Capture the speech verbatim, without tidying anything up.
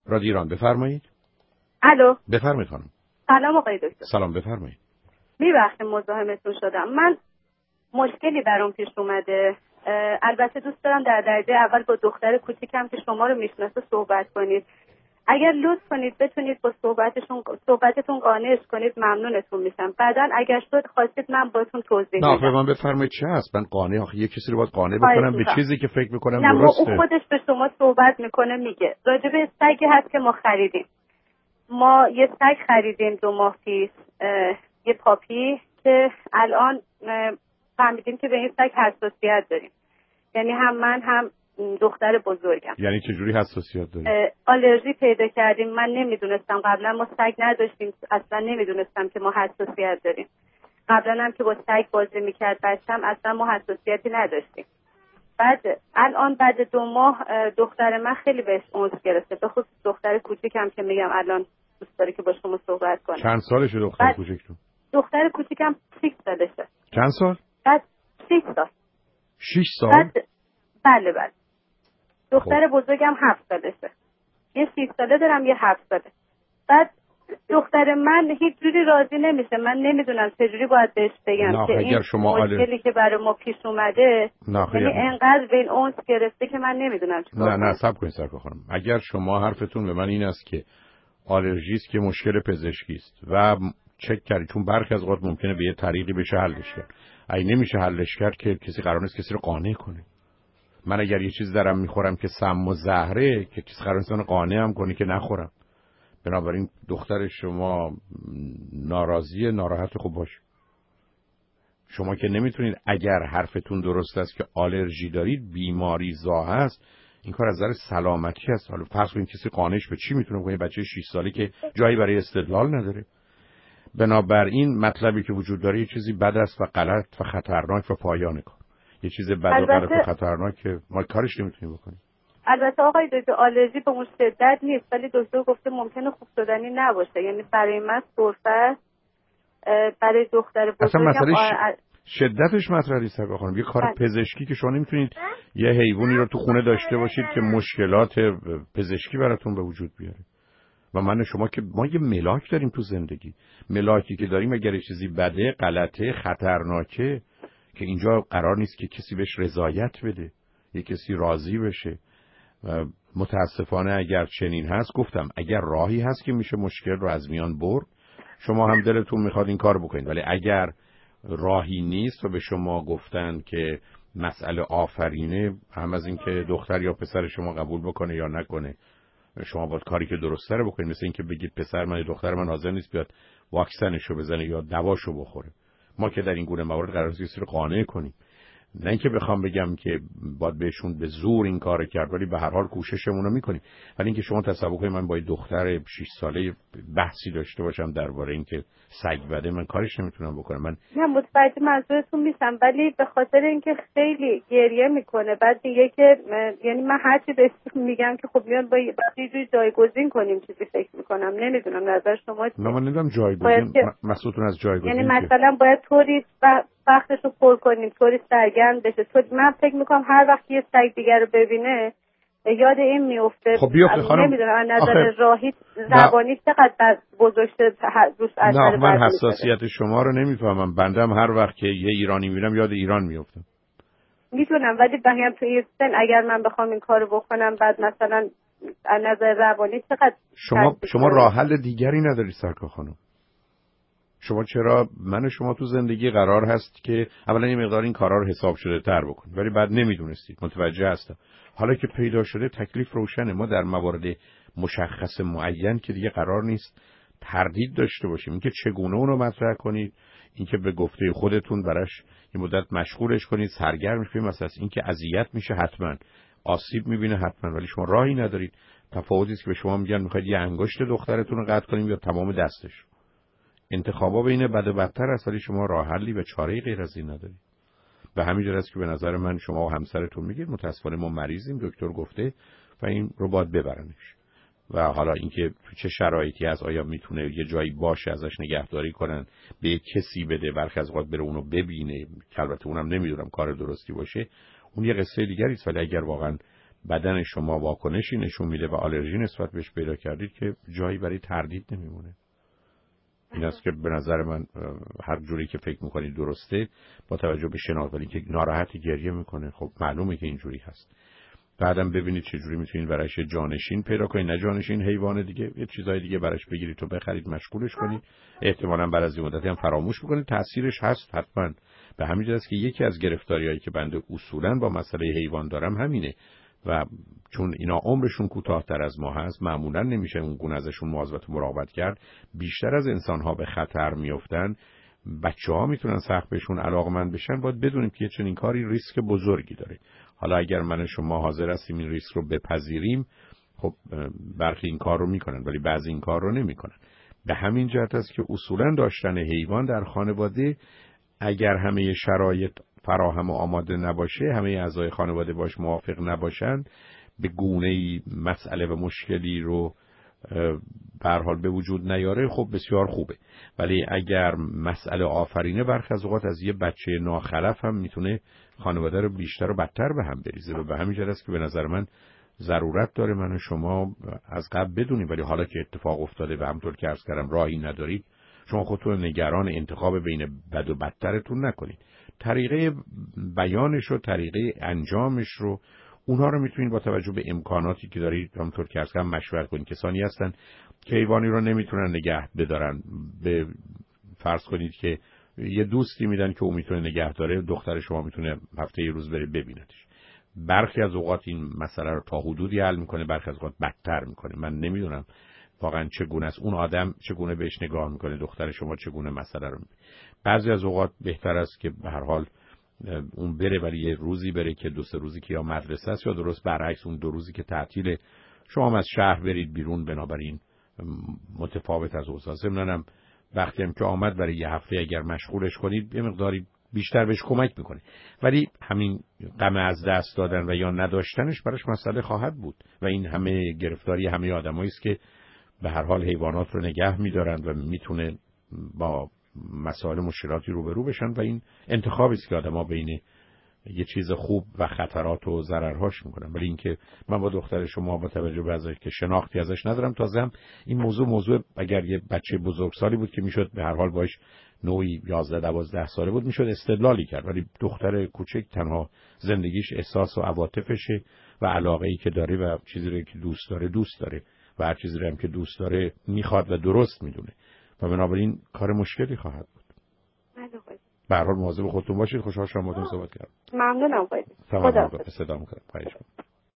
رادیو ایران بفرمایید. الو بفرمایید خانم. سلام آقای دکتر. سلام بفرمایید. میبخشید مزاحمتون شدم. من مشکلی برام پیش اومده. البته دوست دارم در درجه اول با دختر کوچیکم که شما رو میشناسه صحبت کنید. اگر لطف کنید بتونید با صحبتشون صحبتتون قانعش کنید ممنونتون میشم. بعداً اگر شد خواستید من باتون توضیح بدم. نه به من بفرمایید چه هست؟ من قانع آخه یه کسی رو باید قانع بکنم به چیزی که فکر میکنم نه درسته. نه خودش به شما صحبت میکنه میگه راجع به سگی هست که ما خریدیم. ما یه سگ خریدیم دو ماه پیش، یه پاپی که الان فهمیدیم که به این سگ حساسیت داریم. یعنی هم من هم دختر بزرگم. یعنی چه جوری حساسیت داریم؟ آلرژی پیدا کردیم. من نمیدونستم، قبلا ما سگ نداشتیم، اصلا نمیدونستم که ما حساسیت داریم. قبلا هم که با سگ بازی میکرد بچم اصلا ما حساسیتی نداشتیم. بعد الان بعد دو ماه دختر من خیلی بهش اونس گرفته، به خصوص دختر کوچیکم که میگم الان دوست داره که با شما صحبت کنه. چند سالشه دختر کوچیکتون؟ دختر کوچیکم شش سالشه. چند سال؟ بعد شش سال. شش سال؟ بعد بله بله. دختر خب. بزرگم هفت سالشه. یه شش ساله دارم یه هفت ساله. بعد دختر من هیچ جوری راضی نمیشه. من نمیدونم چجوری باید بهش بگم که این شما مشکلی آل... که برای ما پیش اومده یعنی انقدر به این اونس گرفته که من نمیدونم چیکار کنم. نه نه صبر کنید صبر کنید. اگر شما حرفتون به من این است که آلرژی است که مشکل پزشکی است و چک کردید، چون برخی از اوقات ممکنه به یه طریقی بشه حلش کرد. اگه نمیشه حلش کرد که کسی قرار نیست کسی رو قانع کنه. من اگر یه چیز دارم میخورم که سم و زهره که کسی قرار نیست قانعم کنه که نخورم. بنابراین دختر شما ناراضیه، ناراحت، خوب باش. شما که نمیتونید اگر حرفتون درست است که آلرژی دارید، بیماری زا هست، این کار از نظر سلامتی است. حالا فرض کنید کسی قانعش به چی میتونه کنه؟ بچه شش ساله که جایی برای استدلال نداره. بنابراین مطلبی که وجود داره یه چیزی بد است و غلط و خطرناک و پایان کار. یه چیز بد و غلط و خطرناک که ما کارش نمیتونیم بکنیم. البته آقای دکتر آلرژی به اون شدت نیست، ولی دکتر گفته ممکنه خوب شدنی نباشه. یعنی برای من سرفه، برای دختر بزرگم آ... شدتش مطرح نیست خانم. یه کار پزشکی که شما نمیتونید یه حیوانی رو تو خونه داشته باشید که مشکلات پزشکی براتون به وجود بیاره. و من شما که ما یه ملاک داریم تو زندگی. ملاکی که داریم اگر یه چیزی بده، غلطه، خطرناکه که اینجا قرار نیست که کسی بهش رضایت بده، یه کسی راضی بشه. و متاسفانه اگر چنین هست، گفتم اگر راهی هست که میشه مشکل رو از میان برد، شما هم دلتون میخواد این کار بکنید. ولی اگر راهی نیست و به شما گفتن که مسئله آفرینه، هم از این که دختر یا پسر شما قبول بکنه یا نکنه، شما باید کاری که درسته رو بکنید. مثل این که بگید پسر من دختر من حاضر نیست بیاد واکسنشو بزنه یا دواشو بخوره. ما که در این گونه موارد قرار نیست کسی رو قانع کنیم. نه اینکه بخوام بگم که باید بهشون به زور این کارو کرد، ولی به هر حال کوششمون رو میکنیم. ولی اینکه شما تصور کنید من با دختر شش ساله بحثی داشته باشم درباره اینکه سگ بده، من کارش نمیتونم بکنم. من نه متوجه منظورتون میشم، ولی به خاطر اینکه خیلی گریه میکنه بعد دیگه که یعنی من هر چی بهش میگم که خب میان با یه جوری جایگزین کنیم چیزی فکر میکنم. نمیدونم نظر شما چیه؟ نه من نمیدونم جایگزین مسئولتون از جایگزین یعنی مثلا باید طوری وقتش رو پر کنیم، طوری سرگرم بشه. تو من فکر میکنم هر وقت یه سگ دیگر رو ببینه یاد این میفته. خب بیفته خانم. نمیدونم از نظر راهی زبانی چقدر گذاشته روش اثر. نه من حساسیت شما رو نمیفهمم. بندم هر وقت که یه ایرانی میبینم یاد ایران میفتم. میتونم، ولی بگم تو این سن اگر من بخوام این کارو بکنم بعد مثلا از نظر روانی چقدر شما شما راه حل دیگری نداری سرکار خانم. شما چرا من و شما تو زندگی قرار هست که اولا یه مقدار این کارا رو حساب شده تر بکنید، ولی بعد نمیدونستید. متوجه هستم. حالا که پیدا شده تکلیف روشنه. ما در موارد مشخص معین که دیگه قرار نیست تردید داشته باشیم. اینکه چگونه اون رو مطرح کنید، اینکه به گفته خودتون براش یه مدت مشغولش کنید، سرگرمش کنید. مثلا اینکه اذیت میشه حتما، آسیب میبینه حتما، ولی شما راهی ندارید. تفاوتی است که به شما میگن میخواید یه انگشت دخترتون رو قطع کنیم یا تمام دستش. انتخابا بین بد و بدتر است، ولی شما راه حلی و چاره‌ای غیر از این ندارید. به همین جهت است که به نظر من شما و همسرتون میگید متاسفانه ما مریضیم، دکتر گفته و این رو باید ببرنش. و حالا اینکه تو چه شرایطی از آیا میتونه یه جایی باشه ازش نگهداری کنن، به کسی بده، برخی از اوقات بره اونو ببینه، که البته اونم نمیدونم کار درستی باشه، اون یه قصه دیگری است. ولی اگر واقعا بدن شما واکنشی نشون میده و آلرژی نسبت بهش پیدا کردید که جایی برای تردید نمیمونه. این است که به نظر من هر جوری که فکر میکنید درسته با توجه به شناخت، ولی که ناراحتی گریه میکنه، خب معلومه که اینجوری هست. بعدم ببینید چه جوری میتونید براش جانشین پیدا کنید، نه جانشین حیوان دیگه، یه چیزای دیگه براش بگیرید تو بخرید مشغولش کنید، احتمالاً بعد از این مدتی هم فراموش میکنید. تاثیرش هست حتما. به همین جهت است که یکی از گرفتاریایی که بنده اصولاً با مسئله حیوان دارم همینه و چون اینا عمرشون کوتاه‌تر از ما هست، معمولاً نمیشه اون گونه ازشون مواظبت و مراقبت کرد. بیشتر از انسان‌ها به خطر میافتن. بچه‌ها میتونن سخت بهشون علاقمند بشن. باید بدونیم که چنین کاری ریسک بزرگی داره. حالا اگر من شما حاضر هستیم این ریسک رو بپذیریم، خب برخی این کار رو میکنن ولی بعضی این کار رو نمیکنن. به همین جهت است که اصولاً داشتن حیوان در خانواده اگر همه شرایط فراهم و آماده نباشه، همه اعضای خانواده باش موافق نباشن، به گونه‌ای مسئله و مشکلی رو به هر حال به وجود نیاره، خب بسیار خوبه. ولی اگر مسئله آفرینه، برخی از اوقات از یه بچه ناخلف هم میتونه خانواده رو بیشتر و بدتر به هم بریزه و به همین جهت است که به نظر من ضرورت داره من و شما از قبل بدونیم، ولی حالا که اتفاق افتاده و همطور که عرض کردم راهی ندارید، شما خودتون نگران انتخاب بین بد و بدترتون نکنید. طریقه بیانش و طریقه انجامش رو اونها رو میتونید با توجه به امکاناتی که دارید همونطور که اصلا مشورت کنید. کسانی هستن که حیوانی رو نمیتونن نگه بدارن، به فرض کنید که یه دوستی میدن که اون میتونه نگه داره، دختر شما میتونه هفته یه روز بره ببیندش. برخی از اوقات این مسئله رو تا حدودی حل میکنه، برخی از اوقات بدتر میکنه. من نمیدونم واقعا چگونه است اون آدم چگونه بهش نگاه میکنه، دختر شما چگونه مسئله رو میبینه. بعضی از اوقات بهتر است که به هر حال اون بره، ولی یه روزی بره که دو سه روزی که یا مدرسه است یا درست برعکس اون دو روزی که تعطیل شما هم از شهر برید بیرون. بنابراین متفاوت از اوضاع. ضمناً وقتی هم که آمد برای یه هفته اگر مشغولش کنید یه مقداری بیشتر بهش کمک میکنه، ولی همین غم از دست دادن و یا نداشتنش براش مسئله خواهد بود و این همه گرفتاری همه آدمایی است که به هر حال حیوانات رو نگه میدارن و میتونه با مسائل مشکلاتی روبرو بشن و این انتخابی است که آدم‌ها بین یه چیز خوب و خطرات و ضررهاش میکنن. ولی اینکه من با دختر شما با توجه به ازش که شناختی ازش ندارم، تازه هم این موضوع موضوع اگر یه بچه بزرگسالی بود که میشد به هر حال باش نوعی یازده دوازده ساله بود میشد استدلالی کرد، ولی دختر کوچک تنها زندگیش احساس و عواطفشه و علاقه‌ای که داره و چیزی رو که دوست داره دوست داره و هر چیزی رو هم که دوست داره میخواد و درست میدونه و بنابراین کار مشکلی خواهد بود. به هر حال مواظب خودتون باشید. خوشحال شدم باهاتون صحبت کردم. ممنونم. خدا. صدا می‌کنم. خواهش می‌کنم.